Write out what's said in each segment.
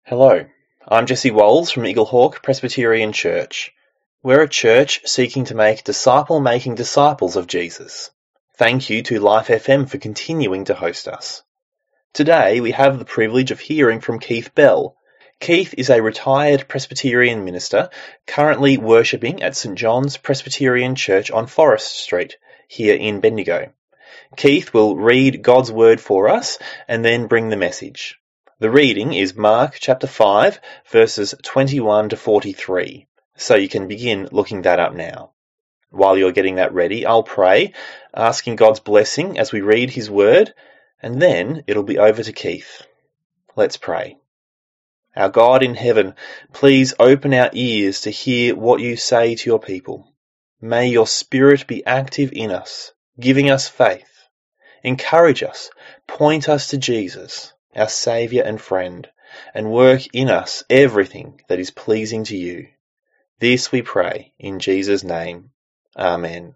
Hello, I'm Jesse Walls from Eaglehawk Presbyterian Church. We're a church seeking to make disciple-making disciples of Jesus. Thank you to Life FM for continuing to host us. Today we have the privilege of hearing from Keith Bell. Keith is a retired Presbyterian minister currently worshipping at St John's Presbyterian Church on Forest Street, here in Bendigo. Keith will read God's Word for us and then bring the message. The reading is Mark chapter 5, verses 21 to 43, so you can begin looking that up now. While you're getting that ready, I'll pray, asking God's blessing as we read His Word, and then it'll be over to Keith. Let's pray. Our God in heaven, please open our ears to hear what you say to your people. May your Spirit be active in us, giving us faith. Encourage us, point us to Jesus, our Saviour and friend, and work in us everything that is pleasing to you. This we pray in Jesus' name. Amen.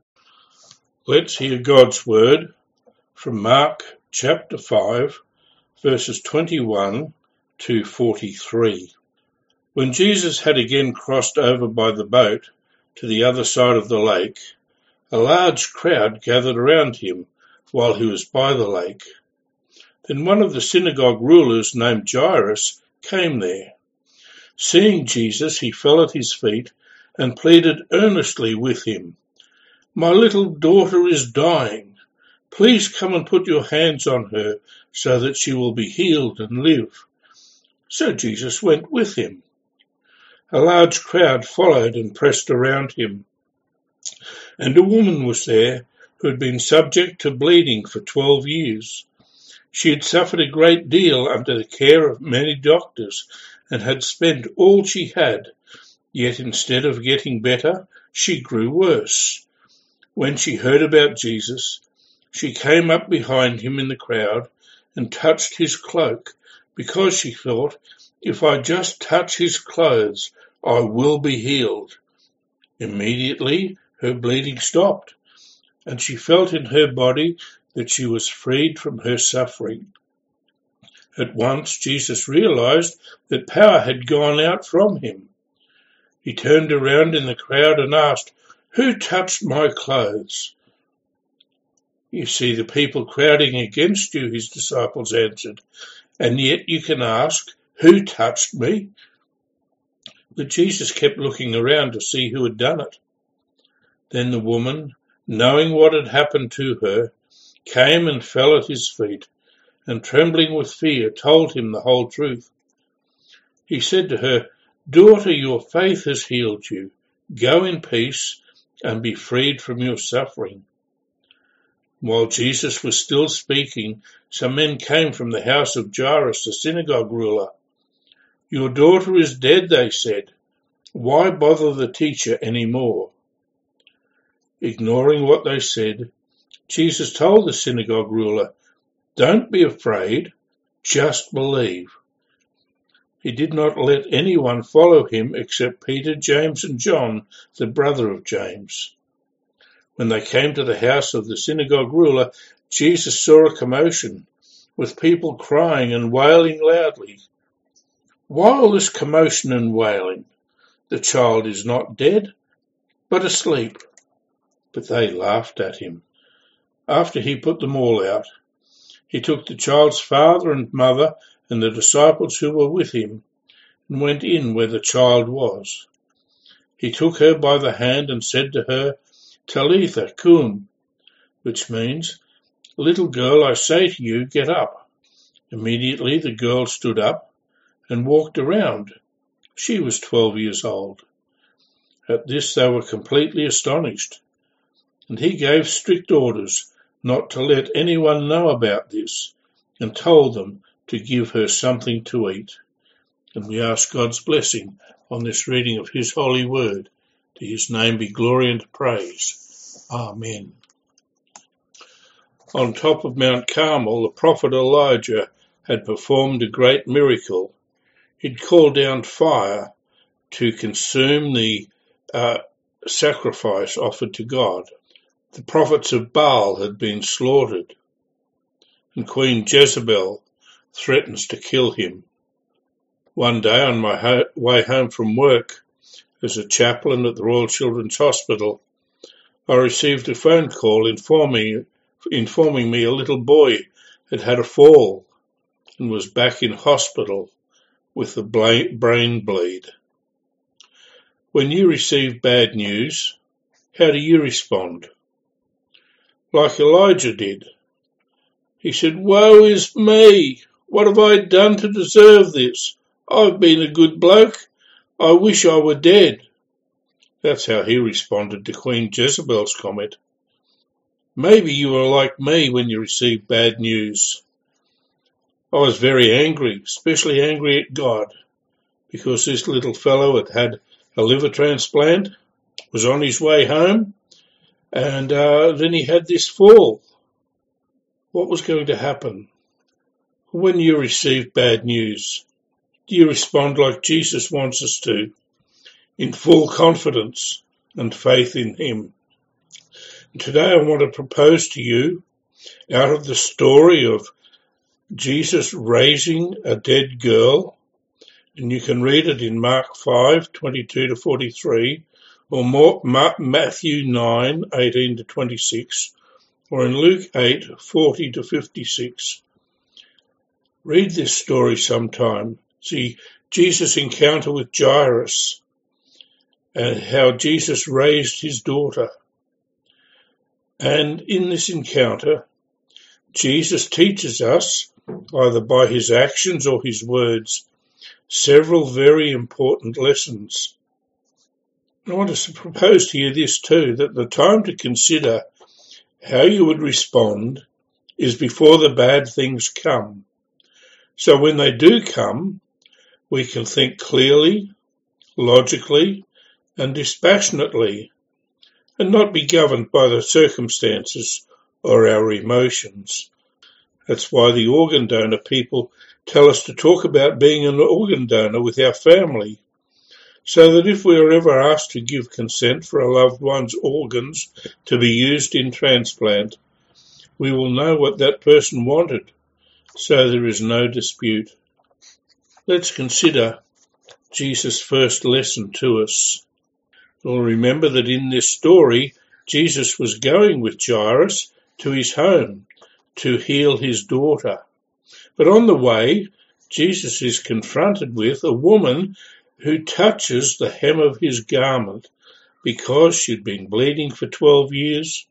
Let's hear God's Word from Mark chapter 5, verses 21 to 43. When Jesus had again crossed over by the boat to the other side of the lake, a large crowd gathered around him while he was by the lake. Then one of the synagogue rulers named Jairus came there. Seeing Jesus, he fell at his feet and pleaded earnestly with him, "My little daughter is dying. Please come and put your hands on her so that she will be healed and live." So Jesus went with him. A large crowd followed and pressed around him. And a woman was there who had been subject to bleeding for 12 years. She had suffered a great deal under the care of many doctors and had spent all she had, yet instead of getting better, she grew worse. When she heard about Jesus, she came up behind him in the crowd and touched his cloak, because she thought, "If I just touch his clothes, I will be healed." Immediately her bleeding stopped, and she felt in her body that she was freed from her suffering. At once Jesus realized that power had gone out from him. He turned around in the crowd and asked, "Who touched my clothes?" "You see the people crowding against you," his disciples answered, "and yet you can ask, 'Who touched me?'" But Jesus kept looking around to see who had done it. Then the woman, knowing what had happened to her, came and fell at his feet, and trembling with fear told him the whole truth. He said to her, "Daughter, your faith has healed you. Go in peace and be freed from your suffering." While Jesus was still speaking, some men came from the house of Jairus, the synagogue ruler. "Your daughter is dead," they said. "Why bother the teacher any more?" Ignoring what they said, Jesus told the synagogue ruler, "Don't be afraid, just believe." He did not let anyone follow him except Peter, James, and John, the brother of James. When they came to the house of the synagogue ruler, Jesus saw a commotion, with people crying and wailing loudly. "Why all this commotion and wailing? The child is not dead, but asleep." But they laughed at him. After he put them all out, he took the child's father and mother and the disciples who were with him, and went in where the child was. He took her by the hand and said to her, "Talitha cum," which means, "Little girl, I say to you, get up." Immediately the girl stood up and walked around. She was 12 years old. At this they were completely astonished, and he gave strict orders not to let anyone know about this, and told them to give her something to eat. And we ask God's blessing on this reading of his holy word. To his name be glory and praise. Amen. On top of Mount Carmel, the prophet Elijah had performed a great miracle. He'd called down fire to consume the sacrifice offered to God. The prophets of Baal had been slaughtered, and Queen Jezebel threatens to kill him. One day on my way home from work as a chaplain at the Royal Children's Hospital, I received a phone call informing me a little boy had had a fall and was back in hospital with a brain bleed. When you receive bad news, how do you respond? Like Elijah did. He said, "Woe is me! What have I done to deserve this? I've been a good bloke. I wish I were dead." That's how he responded to Queen Jezebel's comment. Maybe you were like me when you received bad news. I was very angry, especially angry at God, because this little fellow had had a liver transplant, was on his way home, and then he had this fall. What was going to happen? When you receive bad news, do you respond like Jesus wants us to, in full confidence and faith in him? And today I want to propose to you, out of the story of Jesus raising a dead girl, and you can read it in Mark 5:22-43, or Matthew 9:18-26, or in Luke 8:40-56. Read this story sometime. See Jesus' encounter with Jairus and how Jesus raised his daughter. And in this encounter, Jesus teaches us, either by his actions or his words, several very important lessons. I want to propose to you this too, that the time to consider how you would respond is before the bad things come. So when they do come, we can think clearly, logically, and dispassionately, and not be governed by the circumstances or our emotions. That's why the organ donor people tell us to talk about being an organ donor with our family, so that if we are ever asked to give consent for a loved one's organs to be used in transplant, we will know what that person wanted, so there is no dispute. Let's consider Jesus' first lesson to us. We'll remember that in this story, Jesus was going with Jairus to his home to heal his daughter. But on the way, Jesus is confronted with a woman who touches the hem of his garment because she'd been bleeding for 12 years.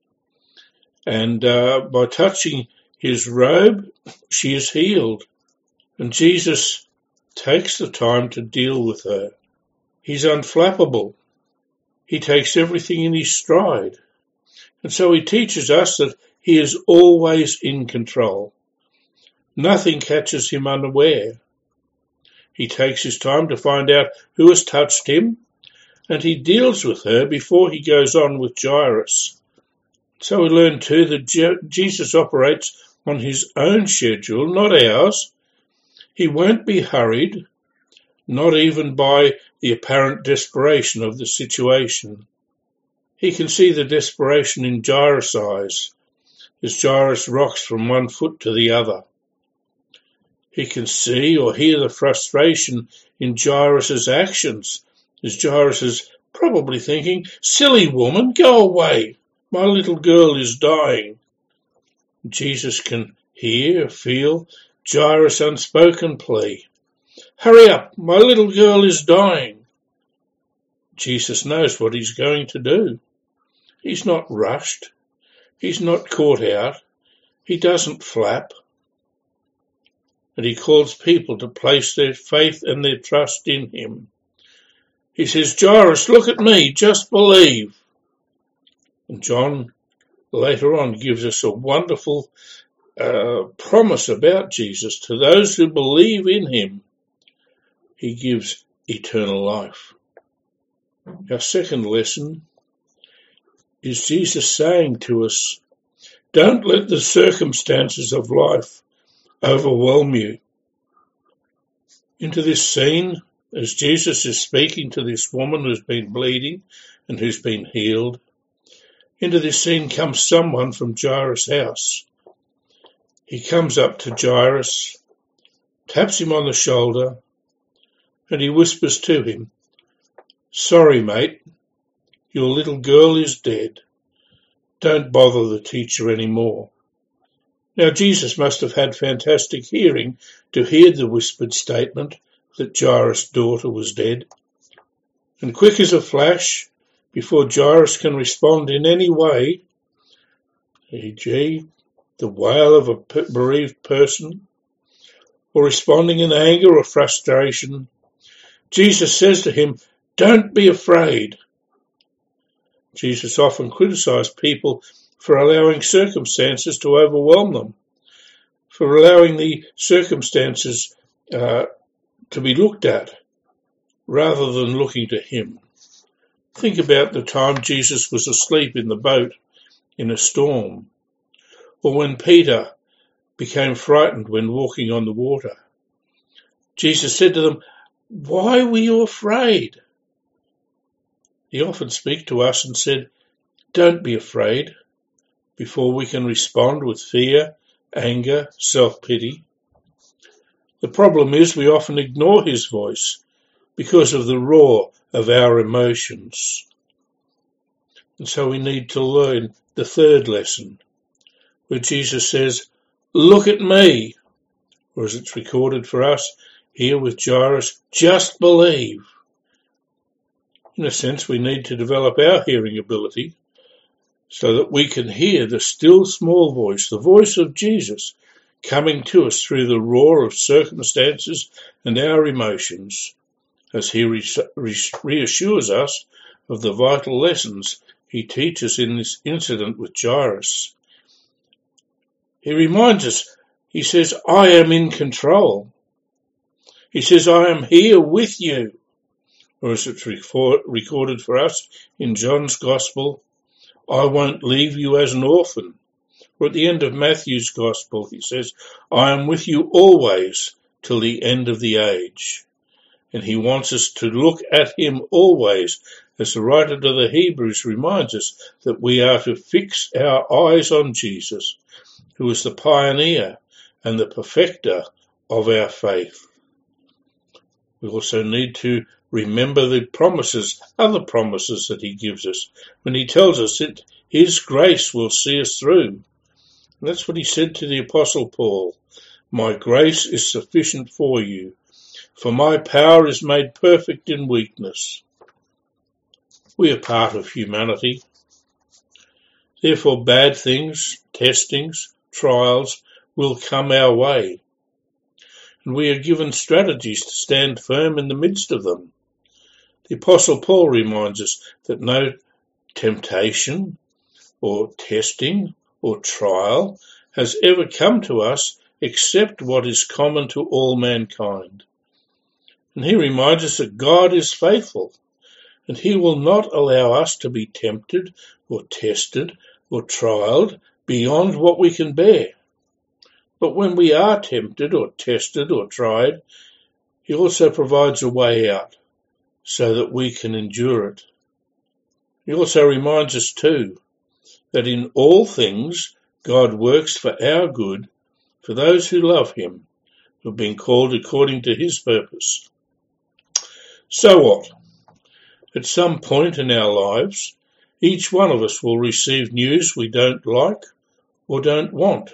And by touching his robe, she is healed. And Jesus takes the time to deal with her. He's unflappable. He takes everything in his stride. And so he teaches us that he is always in control. Nothing catches him unaware. He takes his time to find out who has touched him, and he deals with her before he goes on with Jairus. So we learn too that Jesus operates on his own schedule, not ours. He won't be hurried, not even by the apparent desperation of the situation. He can see the desperation in Jairus' eyes as Jairus rocks from one foot to the other. He can see or hear the frustration in Jairus' actions as Jairus is probably thinking, "Silly woman, go away. My little girl is dying." Jesus can hear, feel Jairus' unspoken plea. "Hurry up, my little girl is dying." Jesus knows what he's going to do. He's not rushed. He's not caught out. He doesn't flap. And he calls people to place their faith and their trust in him. He says, "Jairus, look at me, just believe." And John later on gives us a wonderful promise about Jesus. To those who believe in him, he gives eternal life. Our second lesson is Jesus saying to us, don't let the circumstances of life overwhelm you. Into this scene, as Jesus is speaking to this woman who's been bleeding and who's been healed, into this scene comes someone from Jairus' house. He comes up to Jairus, taps him on the shoulder, and he whispers to him, "Sorry, mate, your little girl is dead. Don't bother the teacher any more." Now Jesus must have had fantastic hearing to hear the whispered statement that Jairus' daughter was dead. And quick as a flash, before Jairus can respond in any way, e.g. the wail of a bereaved person, or responding in anger or frustration, Jesus says to him, "Don't be afraid." Jesus often criticized people for allowing circumstances to overwhelm them, for allowing the circumstances to be looked at rather than looking to him. Think about the time Jesus was asleep in the boat in a storm, or when Peter became frightened when walking on the water. Jesus said to them, "Why were you afraid?" He often spoke to us and said, "Don't be afraid," before we can respond with fear, anger, self-pity. The problem is we often ignore his voice because of the roar of our emotions. And so we need to learn the third lesson, where Jesus says, "Look at me," or as it's recorded for us here with Jairus, "just believe." In a sense, we need to develop our hearing ability so that we can hear the still small voice, the voice of Jesus, coming to us through the roar of circumstances and our emotions, as he reassures us of the vital lessons he teaches in this incident with Jairus. He reminds us, he says, "I am in control." He says, "I am here with you." Or as it's recorded for us in John's Gospel, "I won't leave you as an orphan." Or at the end of Matthew's Gospel, he says, "I am with you always till the end of the age." And he wants us to look at him always, as the writer to the Hebrews reminds us that we are to fix our eyes on Jesus, who is the pioneer and the perfecter of our faith. We also need to remember the promises, other promises that he gives us, when he tells us that his grace will see us through. And that's what he said to the Apostle Paul, "My grace is sufficient for you, for my power is made perfect in weakness." We are part of humanity. Therefore, bad things, testings, trials will come our way. And we are given strategies to stand firm in the midst of them. The Apostle Paul reminds us that no temptation or testing or trial has ever come to us except what is common to all mankind. And he reminds us that God is faithful, and he will not allow us to be tempted or tested or trialed beyond what we can bear. But when we are tempted or tested or tried, he also provides a way out so that we can endure it. He also reminds us too that in all things God works for our good, for those who love him, who have been called according to his purpose. So what? At some point in our lives, each one of us will receive news we don't like or don't want.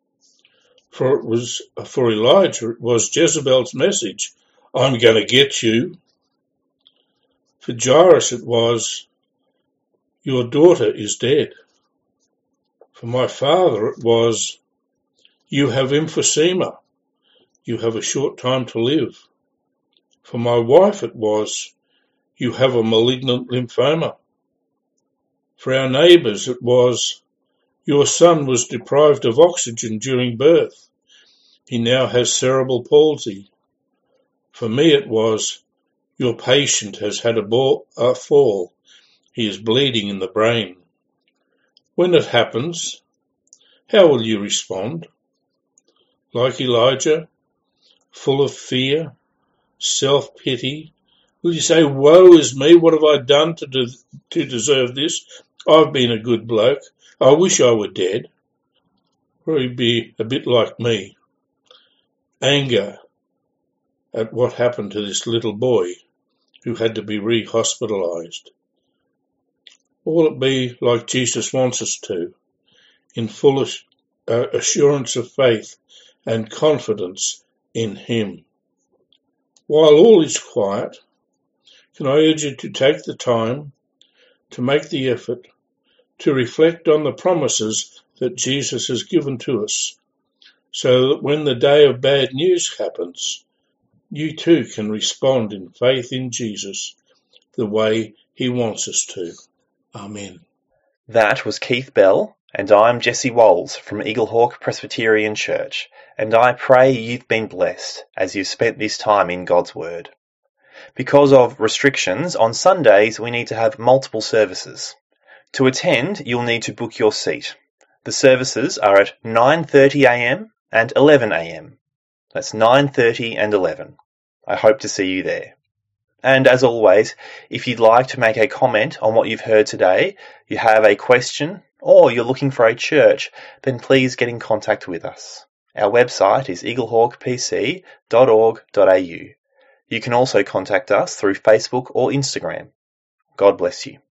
For Elijah, it was Jezebel's message, "I'm going to get you." For Jairus, it was, "Your daughter is dead." For my father, it was, "You have emphysema. You have a short time to live." For my wife, it was, "You have a malignant lymphoma." For our neighbours, it was, "Your son was deprived of oxygen during birth. He now has cerebral palsy." For me, it was, "Your patient has had a fall. He is bleeding in the brain." When it happens, how will you respond? Like Elijah, full of fear, self-pity? Will you say, "Woe is me, what have I done to deserve this? I've been a good bloke. I wish I were dead"? Or you'd be a bit like me. Anger, at what happened to this little boy who had to be re-hospitalized. Will it be like Jesus wants us to, in full assurance of faith and confidence in Him? While all is quiet, can I urge you to take the time to make the effort to reflect on the promises that Jesus has given to us, so that when the day of bad news happens, you too can respond in faith in Jesus the way He wants us to. Amen. That was Keith Bell, and I'm Jesse Walls from Eaglehawk Presbyterian Church, and I pray you've been blessed as you've spent this time in God's Word. Because of restrictions, on Sundays we need to have multiple services. To attend, you'll need to book your seat. The services are at 9:30 a.m. and 11 a.m. That's 9:30 and 11. I hope to see you there. And as always, if you'd like to make a comment on what you've heard today, you have a question, or you're looking for a church, then please get in contact with us. Our website is eaglehawkpc.org.au. You can also contact us through Facebook or Instagram. God bless you.